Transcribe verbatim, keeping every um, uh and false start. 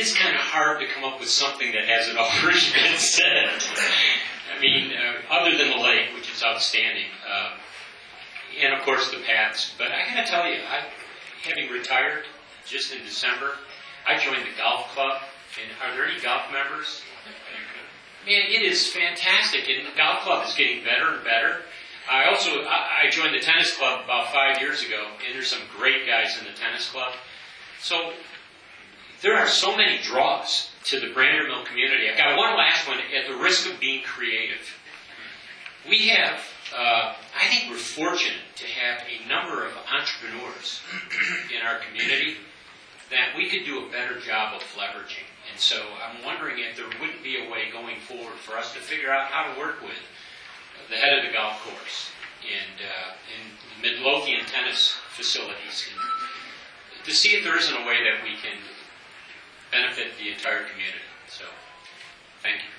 is kind of hard to come up with something that hasn't already been said. I mean, uh, other than the lake, which is outstanding, uh, and of course the paths. But I got to tell you, I, having retired just in December, I joined the golf club. And are there any golf members? Man, it is fantastic, and the golf club is getting better and better. I also I, I joined the tennis club about five years ago, and there's some great guys in the tennis club. So there are so many draws to the Brander Mill community. I've got one last one at the risk of being creative. We have, uh, I think we're fortunate to have a number of entrepreneurs in our community that we could do a better job of leveraging. And so I'm wondering if there wouldn't be a way going forward for us to figure out how to work with the head of the golf course and, uh, and Midlothian tennis facilities, and to see if there isn't a way that we can benefit the entire community. So, thank you.